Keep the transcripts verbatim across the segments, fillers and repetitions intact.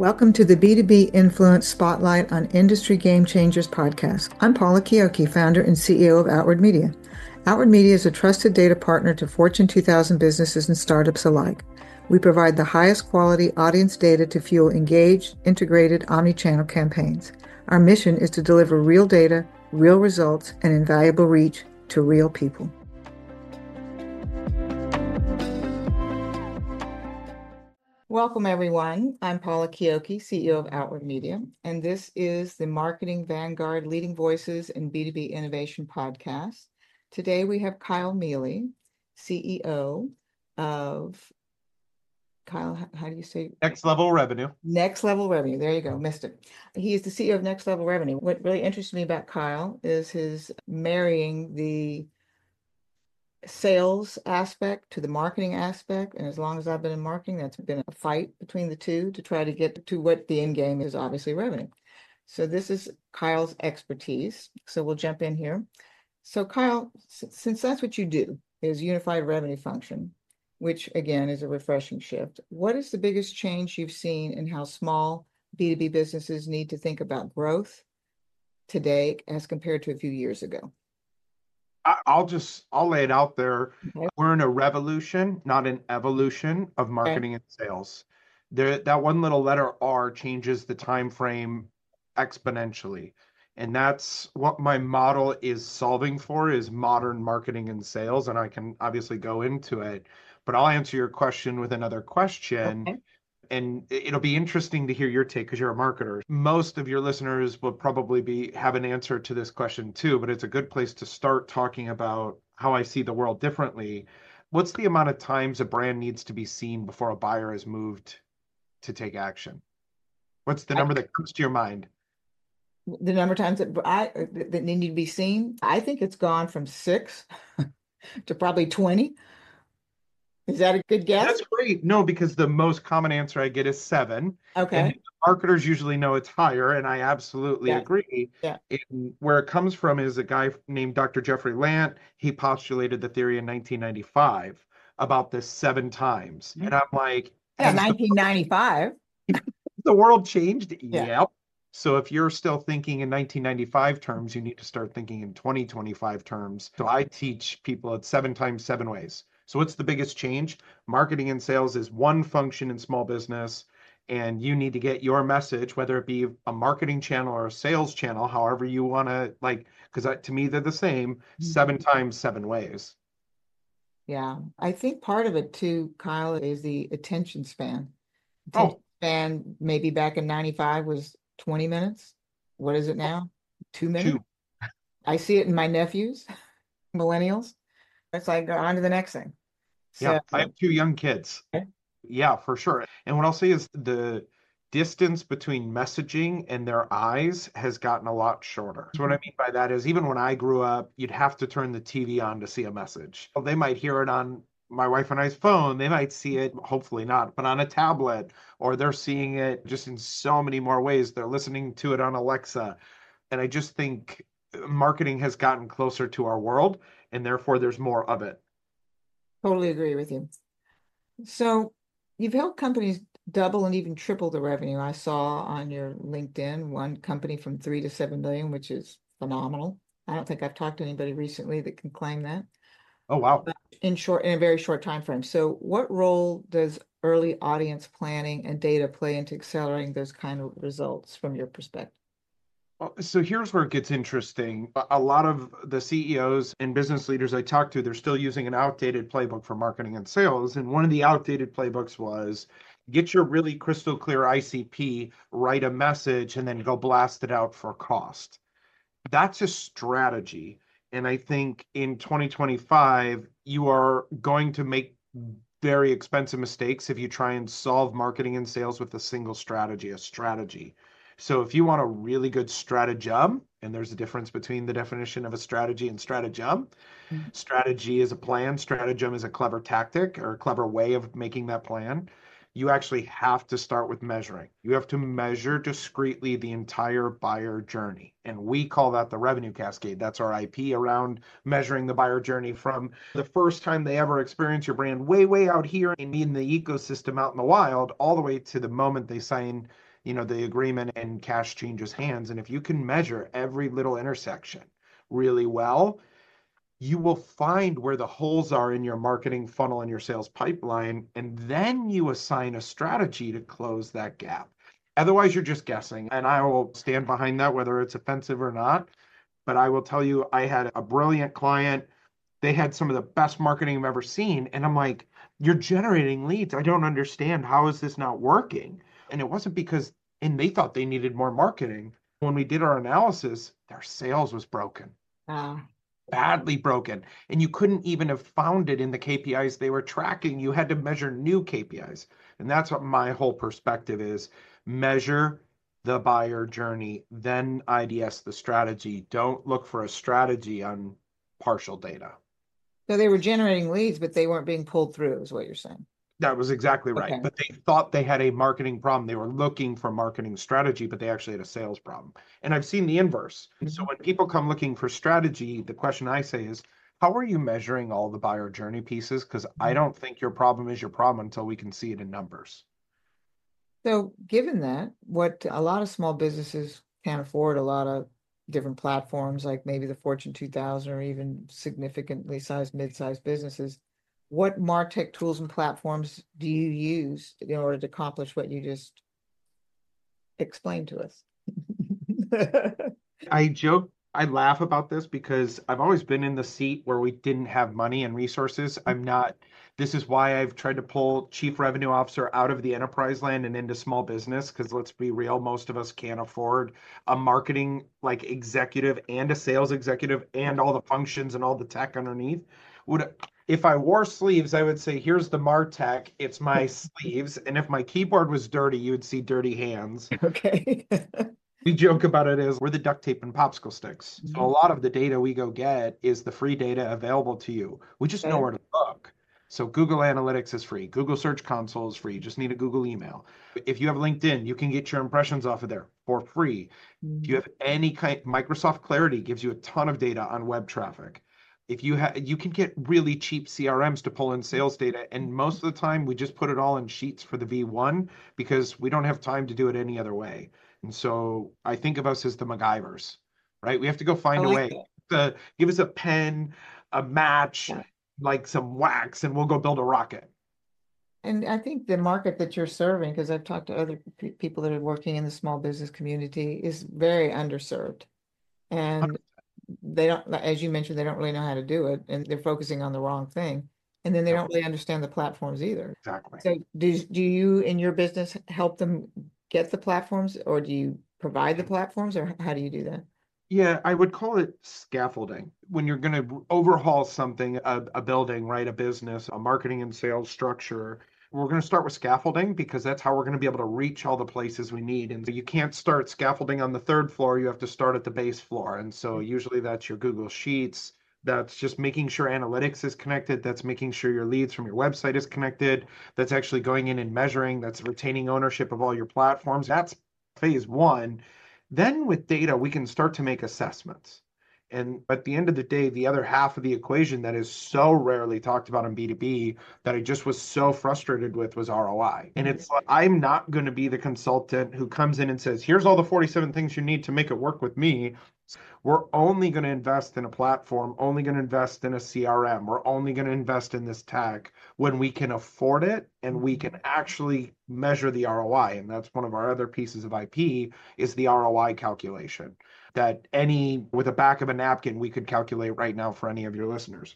Welcome to the B two B Influence Spotlight on Industry Game Changers podcast. I'm Paula Kioki, founder and C E O of Outward Media. Outward Media is a trusted data partner to Fortune two thousand businesses and startups alike. We provide the highest quality audience data to fuel engaged, integrated, omni-channel campaigns. Our mission is to deliver real data, real results, and invaluable reach to real people. Welcome, everyone. I'm Paula Kioki, C E O of Outward Media, and this is the Marketing Vanguard Leading Voices in B two B Innovation podcast. Today, we have Kyle Mealy, C E O of, Kyle, how do you say? Next Level Revenue. Next Level Revenue. There you go. Missed it. He is the C E O of Next Level Revenue. What really interests me about Kyle is his marrying the sales aspect to the marketing aspect. And as long as I've been in marketing, that's been a fight between the two to try to get to what the end game is, obviously revenue. So this is Kyle's expertise. So we'll jump in here. So Kyle, since that's what you do, is unified revenue function, which again is a refreshing shift. What is the biggest change you've seen in how small B two B businesses need to think about growth today as compared to a few years ago? I'll just, I'll lay it out there. Okay. We're in a revolution, not an evolution of marketing and sales. There, that one little letter R changes the time frame exponentially. And that's what my model is solving for, is modern marketing and sales. And I can obviously go into it, but I'll answer your question with another question. Okay. And it'll be interesting to hear your take because you're a marketer. Most of your listeners will probably be have an answer to this question too, but it's a good place to start talking about how I see the world differently. What's the amount of times a brand needs to be seen before a buyer is moved to take action? What's the number that comes to your mind? The number of times that I that need to be seen, I think it's gone from six to probably twenty. Is that a good guess? That's great. No, because the most common answer I get is seven. Okay. And marketers usually know it's higher, and I absolutely Yeah. agree. Yeah. And where it comes from is a guy named Doctor Jeffrey Lant. He postulated the theory in nineteen ninety-five about this seven times. Mhm. And I'm like, Yeah, has the, nineteen ninety-five. the world changed? Yeah. Yep. So if you're still thinking in nineteen ninety-five terms, you need to start thinking in twenty twenty-five terms. So I teach people it's seven times seven ways. So what's the biggest change? Marketing and sales is one function in small business, and you need to get your message, whether it be a marketing channel or a sales channel, however you want to, like, because to me, they're the same, seven times seven ways. Yeah. I think part of it too, Kyle, is the attention span. Oh. Attention span maybe back in ninety-five was twenty minutes. What is it now? Two minutes? Two. I see it in my nephews, millennials. It's like on to the next thing. Yeah, So, I have two young kids. Okay. Yeah, for sure. And what I'll say is the distance between messaging and their eyes has gotten a lot shorter. So what I mean by that is even when I grew up, you'd have to turn the T V on to see a message. Well, they might hear it on my wife and I's phone. They might see it, hopefully not, but on a tablet, or they're seeing it just in so many more ways. They're listening to it on Alexa. And I just think marketing has gotten closer to our world, and therefore there's more of it. Totally agree with you. So you've helped companies double and even triple the revenue. I saw on your LinkedIn one company from three to seven million, which is phenomenal. I don't think I've talked to anybody recently that can claim that. Oh, wow. But in short, in a very short time frame. So what role does early audience planning and data play into accelerating those kind of results from your perspective? So here's where it gets interesting. A lot of the C E Os and business leaders I talk to, they're still using an outdated playbook for marketing and sales. And one of the outdated playbooks was get your really crystal clear I C P, write a message, and then go blast it out for cost. That's a strategy. And I think in twenty twenty-five, you are going to make very expensive mistakes if you try and solve marketing and sales with a single strategy, a strategy. So if you want a really good stratagem, and there's a difference between the definition of a strategy and stratagem. Mm-hmm. Strategy is a plan, stratagem is a clever tactic or a clever way of making that plan. You actually have to start with measuring. You have to measure discretely the entire buyer journey. And we call that the revenue cascade. That's our I P around measuring the buyer journey from the first time they ever experience your brand way, way out here in the ecosystem out in the wild, all the way to the moment they sign you know, the agreement and cash changes hands. And if you can measure every little intersection really well, you will find where the holes are in your marketing funnel and your sales pipeline, and then you assign a strategy to close that gap. Otherwise, you're just guessing. And I will stand behind that, whether it's offensive or not. But I will tell you, I had a brilliant client. They had some of the best marketing I've ever seen. And I'm like, you're generating leads. I don't understand. How is this not working? And it wasn't because, and they thought they needed more marketing. When we did our analysis, their sales was broken, Ah, badly broken. And you couldn't even have found it in the K P Is they were tracking. You had to measure new K P Is. And that's what my whole perspective is. Measure the buyer journey, then I D S the strategy. Don't look for a strategy on partial data. so they were generating leads, but they weren't being pulled through, is what you're saying. That was exactly right. Okay. But they thought they had a marketing problem. They were looking for marketing strategy, but they actually had a sales problem. And I've seen the inverse. So Mhm. when people come looking for strategy, the question I say is, how are you measuring all the buyer journey pieces? Because I don't think your problem is your problem until we can see it in numbers. So given that, what a lot of small businesses can't afford a lot of different platforms, like maybe the Fortune two thousand or even significantly sized mid-sized businesses, what MarTech tools and platforms do you use in order to accomplish what you just explained to us? I joke, I laugh about this because I've always been in the seat where we didn't have money and resources. I'm not, this is why I've tried to pull chief revenue officer out of the enterprise land and into small business. Because let's be real, most of us can't afford a marketing like executive and a sales executive and all the functions and all the tech underneath. Would if I wore sleeves, I would say, here's the MarTech, it's my sleeves. And if my keyboard was dirty, you would see dirty hands. Okay. We joke about it as we're the duct tape and popsicle sticks. So a Mhm. lot of the data we go get is the free data available to you. We just know Okay. where to look. So Google Analytics is free. Google Search Console is free. You just need a Google email. If you have LinkedIn, you can get your impressions off of there for free. If you Mhm. have any kind, Microsoft Clarity gives you a ton of data on web traffic. If you have, you can get really cheap C R Ms to pull in sales data, and most of the time we just put it all in sheets for the V one because we don't have time to do it any other way. And so I think of us as the MacGyvers, right? We have to go I find a like way. that. To give us a pen, a match, Yeah. like some wax, and we'll go build a rocket. And I think the market that you're serving, because I've talked to other pe- people that are working in the small business community, is very underserved. And they don't, as you mentioned, they don't really know how to do it, and they're focusing on the wrong thing. And then they Yep, don't really understand the platforms either. exactly. So do, do you in your business help them get the platforms, or do you provide the platforms, or how do you do that? Yeah, I would call it scaffolding. When you're going to overhaul something, a, a building, right, a business, a marketing and sales structure, we're going to start with scaffolding because that's how we're going to be able to reach all the places we need. And so you can't start scaffolding on the third floor, you have to start at the base floor. And so usually that's your Google Sheets. That's just making sure analytics is connected. That's making sure your leads from your website is connected. That's actually going in and measuring. That's retaining ownership of all your platforms. That's phase one. Then with data, we can start to make assessments. And at the end of the day, the other half of the equation that is so rarely talked about in B two B that I just was so frustrated with was R O I. And it's like, I'm not going to be the consultant who comes in and says, here's all the forty-seven things you need to make it work with me. We're only going to invest in a platform, only going to invest in a C R M. We're only going to invest in this tech when we can afford it and we can actually measure the R O I. And that's one of our other pieces of I P is the R O I calculation that any with a back of a napkin we could calculate right now for any of your listeners.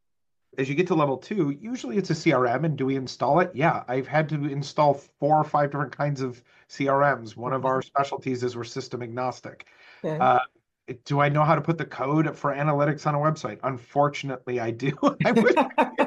As you get to level two, usually it's a C R M. And do we install it? Yeah, I've had to install four or five different kinds of C R Ms. One of our specialties is we're system agnostic. Okay. Uh, do I know how to put the code for analytics on a website? Unfortunately, I do. I wish,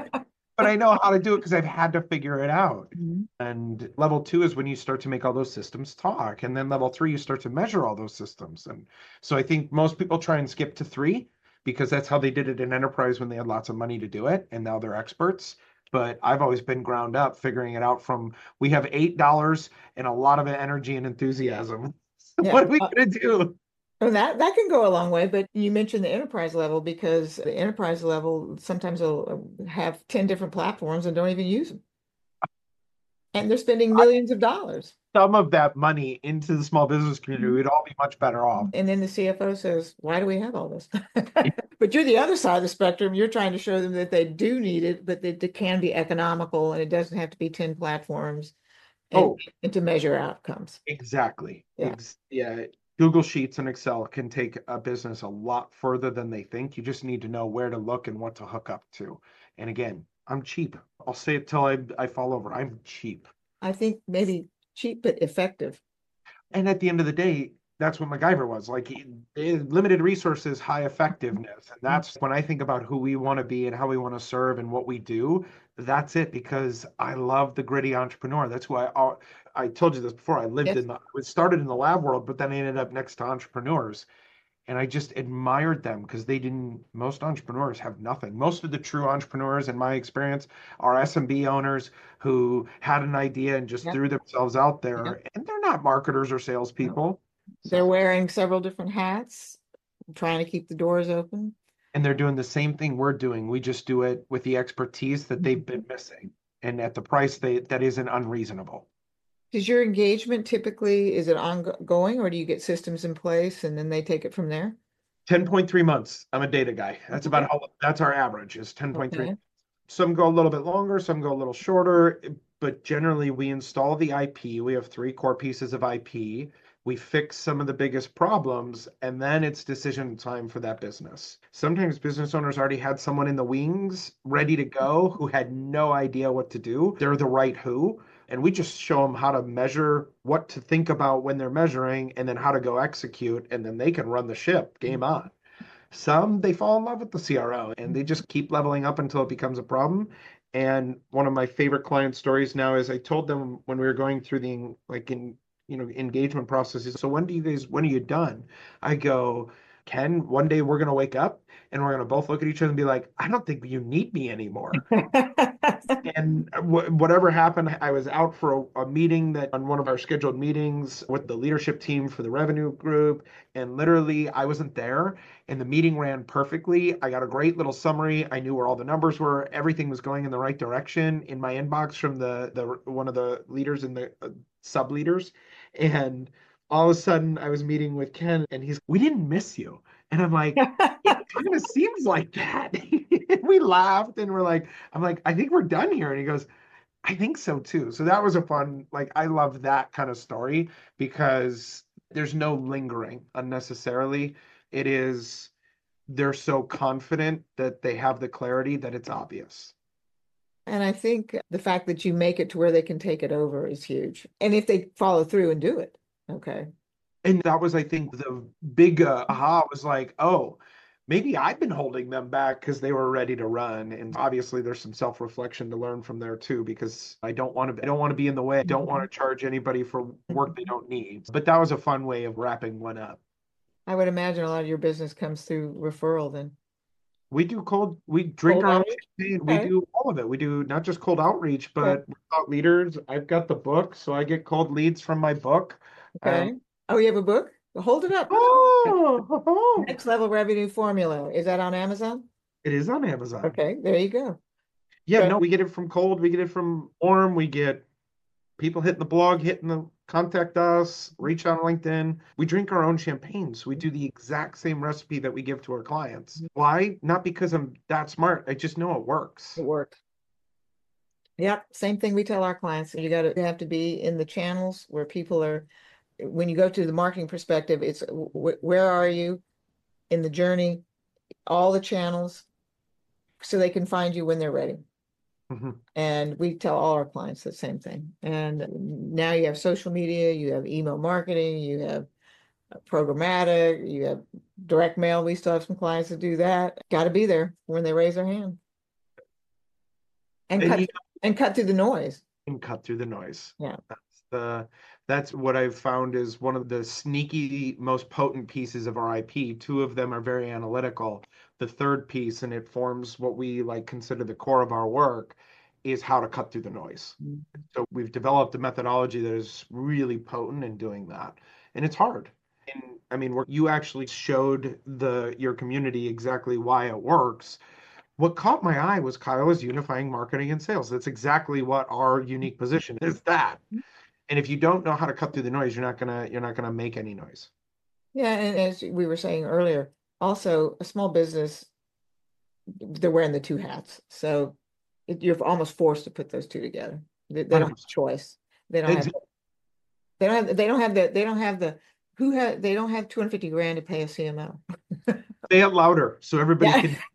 but I know how to do it because I've had to figure it out. Mhm. And level two is when you start to make all those systems talk. And then level three, you start to measure all those systems. And so I think most people try and skip to three because that's how they did it in enterprise when they had lots of money to do it. And now they're experts. But I've always been ground up figuring it out from we have eight dollars and a lot of energy and enthusiasm. Yeah. What are we Uh, going to do? well, that that can go a long way, but you mentioned the enterprise level because the enterprise level sometimes will have ten different platforms and don't even use them. And they're spending millions of dollars. Some of that money into the small business community, Mhm. we'd all be much better off. And then the C F O says, why do we have all this? But you're the other side of the spectrum. You're trying to show them that they do need it, but that it can be economical and it doesn't have to be ten platforms and, Oh, and to measure outcomes. exactly. Yeah. Ex yeah. Google Sheets and Excel can take a business a lot further than they think. You just need to know where to look and what to hook up to. And again, I'm cheap. I'll say it till I, I fall over. I'm cheap. I think maybe cheap but effective. And at the end of the day, that's what MacGyver was like. He, eh, limited resources, high effectiveness. And that's when I think about who we want to be and how we want to serve and what we do. That's it, because I love the gritty entrepreneur. That's why I, I told you this before. I lived Yes. in the, it started in the lab world, but then I ended up next to entrepreneurs. And I just admired them because they didn't, most entrepreneurs have nothing. Most of the true entrepreneurs, in my experience, are S M B owners who had an idea and just Yep. threw themselves out Yep. there. And they're not marketers or No. salespeople. They're So, wearing several different hats, trying to keep the doors open. and they're doing the same thing we're doing. We just do it with the expertise that they've been missing and at the price they, that isn't unreasonable. Is your engagement typically, is it ongoing or do you get systems in place and then they take it from there? ten point three months. I'm a data guy. That's about Okay. how, that's our average is ten point three. Okay. Some go a little bit longer, some go a little shorter, but generally we install the I P. We have three core pieces of I P. We fix some of the biggest problems, and then it's decision time for that business. Sometimes business owners already had someone in the wings ready to go who had no idea what to do. They're the right who, and we just show them how to measure, what to think about when they're measuring, and then how to go execute, and then they can run the ship. Game on. Some they fall in love with the C R O and they just keep leveling up until it becomes a problem. And one of my favorite client stories now is I told them when we were going through the like in you know engagement processes. So when do you guys when are you done? I go, Ken, one day we're gonna wake up and we're gonna both look at each other and be like, I don't think you need me anymore. And wh- whatever happened, I was out for a, a meeting that on one of our scheduled meetings with the leadership team for the revenue group. And literally, I wasn't there. And the meeting ran perfectly. I got a great little summary. I knew where all the numbers were. Everything was going in the right direction in my inbox from the, the one of the leaders and the uh, sub leaders. And all of a sudden, I was meeting with Ken, and he's, we didn't miss you. And I'm like, it kind of seems like that. We laughed and we're like, I'm like, I think we're done here. And he goes, I think so too. So that was a fun, like, I love that kind of story because there's no lingering unnecessarily. It is, they're so confident that they have the clarity that it's obvious. And I think the fact that you make it to where they can take it over is huge. And if they follow through and do it, okay. And that was, I think, the big uh, aha was like, oh, maybe I've been holding them back because they were ready to run. And obviously, there's some self-reflection to learn from there too, because I don't want to, I don't want to be in the way. I don't want to charge anybody for work they don't need. But that was a fun way of wrapping one up. I would imagine a lot of your business comes through referral then. We do cold, we drink Cold our own outreach? champagne. We Okay. do all of it. We do not just cold outreach, Okay. but thought leaders. I've got the book, so I get cold leads from my book. Um, Okay. Oh, you have a book? Hold it up. oh, Next Level Revenue Formula. Is that on Amazon? it is on Amazon. Okay, there you go. Yeah, So, no, we get it from cold, we get it from warm, we get people hitting the blog, hitting the contact us, reach out on LinkedIn. We drink our own champagne, so we do the exact same recipe that we give to our clients. Why? Not because I'm that smart. I just know it works. it works. Yep, same thing we tell our clients. You got to have to be in the channels where people are, when you go to the marketing perspective, it's wh where are you in the journey, all the channels, so they can find you when they're ready. Mhm. And we tell all our clients the same thing. And now you have social media, you have email marketing, you have programmatic, you have direct mail. We still have some clients that do that. Got to be there when they raise their hand and And cut you and cut through the noise. can cut through the noise. Yeah. That's the that's what I've found is one of the sneaky, most potent pieces of our I P. Two of them are very analytical. The third piece, and it forms what we like consider the core of our work, is how to cut through the noise. So we've developed a methodology that is really potent in doing that. And it's hard. And I mean, you actually showed the your community exactly why it works What caught my eye was Kyle is unifying marketing and sales. That's exactly what our unique position is that. And if you don't know how to cut through the noise, you're not gonna you're not gonna make any noise. Yeah, and as we were saying earlier, also a small business, they're wearing the two hats. So it, you're almost forced to put those two together. They, they don't have a one hundred percent. choice. They don't have Ex- they don't have they don't have the they don't have the who had they don't have two hundred fifty grand to pay a C M O. Say it louder so everybody Yeah. can.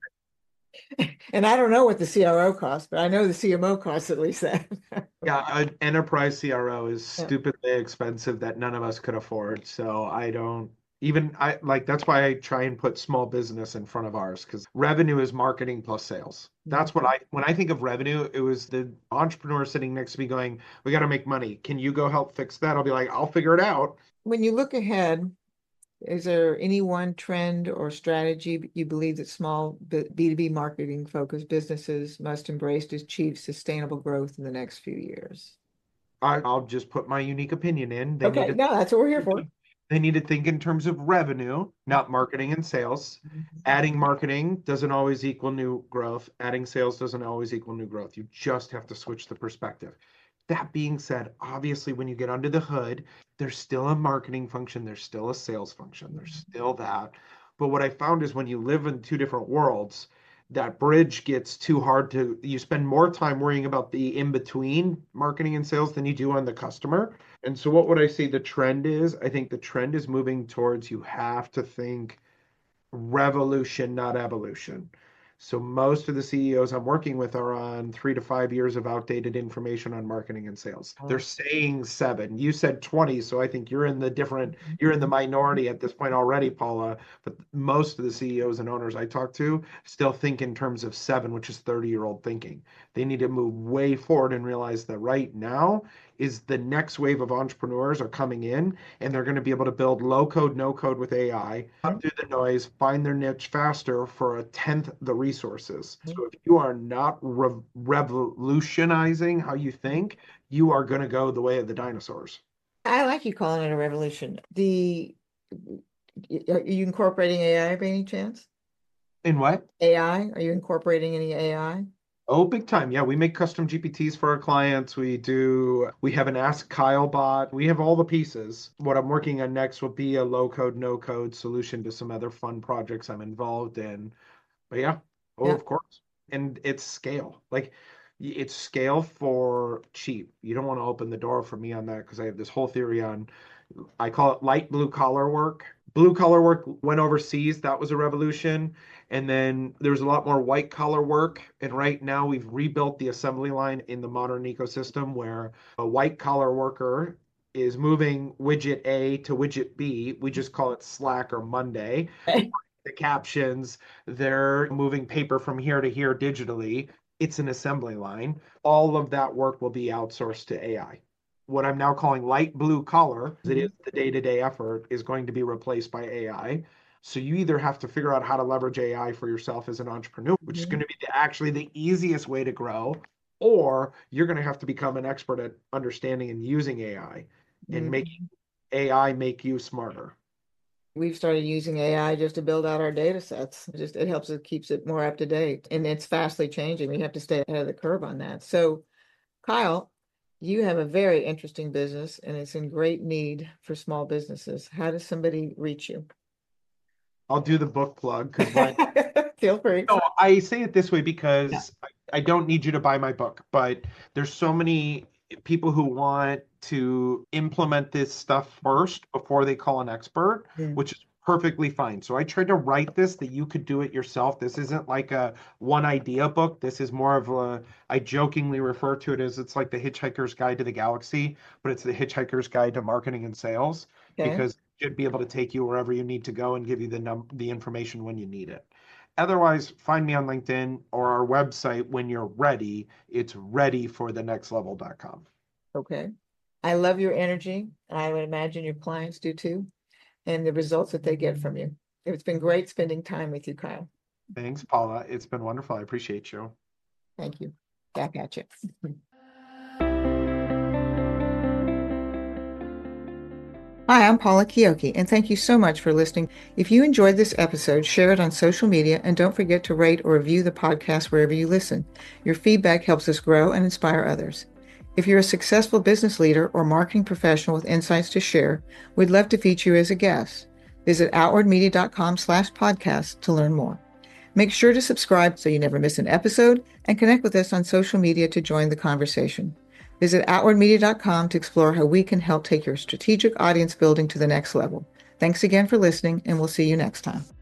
And I don't know what the C R O costs, but I know the C M O costs at least that. Yeah, an enterprise C R O is Yeah. stupidly expensive that none of us could afford. So I don't even I like that's why I try and put small business in front of ours because revenue is marketing plus sales. That's what I when I think of revenue, it was the entrepreneur sitting next to me going, "We got to make money. Can you go help fix that?" I'll be like, "I'll figure it out." When you look ahead, is there any one trend or strategy you believe that small B two B marketing focused businesses must embrace to achieve sustainable growth in the next few years? I, I'll just put my unique opinion in. They need Okay, to no, that's what we're here for. they need to think in terms of revenue, not marketing and sales. Adding marketing doesn't always equal new growth. Adding sales doesn't always equal new growth. You just have to switch the perspective. That being said, obviously, when you get under the hood, there's still a marketing function, there's still a sales function, there's still that. But what I found is when you live in two different worlds, that bridge gets too hard to, you spend more time worrying about the in between marketing and sales than you do on the customer. And so, what would I say the trend is? I think the trend is moving towards you have to think revolution, not evolution. So most of the C E Os I'm working with are on three to five years of outdated information on marketing and sales. They're Oh. saying seven. You said twenty, so I think you're in the different, you're in the minority at this point already, Paula. But most of the C E Os and owners I talk to still think in terms of seven, which is thirty year old thinking. They need to move way forward and realize that right now is the next wave of entrepreneurs are coming in and they're going to be able to build low code, no code with A I, cut through the noise, find their niche faster for a tenth the resources. So if you are not re- revolutionizing how you think, you are going to go the way of the dinosaurs. I like you calling it a revolution. The Are you incorporating A I by any chance? In what? A I? Are you incorporating any A I? Oh, big time. Yeah, we make custom G P Ts for our clients. We do, we have an Ask Kyle bot. We have all the pieces. What I'm working on next will be a low code, no code solution to some other fun projects I'm involved in. But yeah, oh, Yeah. of course. And it's scale. Like y- it's scale for cheap. You don't want to open the door for me on that because I have this whole theory on, I call it light blue collar work. Blue collar work went overseas. That was a revolution. And then there was a lot more white collar work. And right now we've rebuilt the assembly line in the modern ecosystem where a white collar worker is moving widget A to widget B. We just call it Slack or Monday. The captions, they're moving paper from here to here digitally. It's an assembly line. All of that work will be outsourced to A I. What I'm now calling light blue collar, it is Mhm. the day-to-day effort, is going to be replaced by A I. So you either have to figure out how to leverage A I for yourself as an entrepreneur, which is Mhm. going to be the, actually the easiest way to grow, or you're going to have to become an expert at understanding and using A I and making Mhm. A I make you smarter. We've started using A I just to build out our data sets. It Just it helps it keeps it more up to date. And it's fastly changing. We have to stay ahead of the curve on that. So, Kyle, you have a very interesting business and it's in great need for small businesses. How does somebody reach you? I'll do the book plug because my Feel free. no, I say it this way Yeah. because I, I don't need you to buy my book, but there's so many people who want to implement this stuff first before they call an expert, Yeah. which is perfectly fine. So I tried to write this that you could do it yourself. This isn't like a one idea book. This is more of a, I jokingly refer to it as it's like the Hitchhiker's Guide to the Galaxy, but it's the Hitchhiker's Guide to Marketing and Sales Okay. because it should be able to take you wherever you need to go and give you the num the information when you need it. Otherwise, find me on LinkedIn or our website when you're ready. It's ready for the next level dot com. Okay. I love your energy. I would imagine your clients do too, and the results that they get from you. It's been great spending time with you, Kyle. Thanks, Paula. It's been wonderful. I appreciate you. Thank you. Back at you. Hi, I'm Paula Kiyoki, and thank you so much for listening. If you enjoyed this episode, share it on social media, and don't forget to rate or review the podcast wherever you listen. Your feedback helps us grow and inspire others. If you're a successful business leader or marketing professional with insights to share, we'd love to feature you as a guest. Visit outwardmedia.com slash podcast to learn more. Make sure to subscribe so you never miss an episode, and connect with us on social media to join the conversation. Visit outward media dot com to explore how we can help take your strategic audience building to the next level. Thanks again for listening, and we'll see you next time.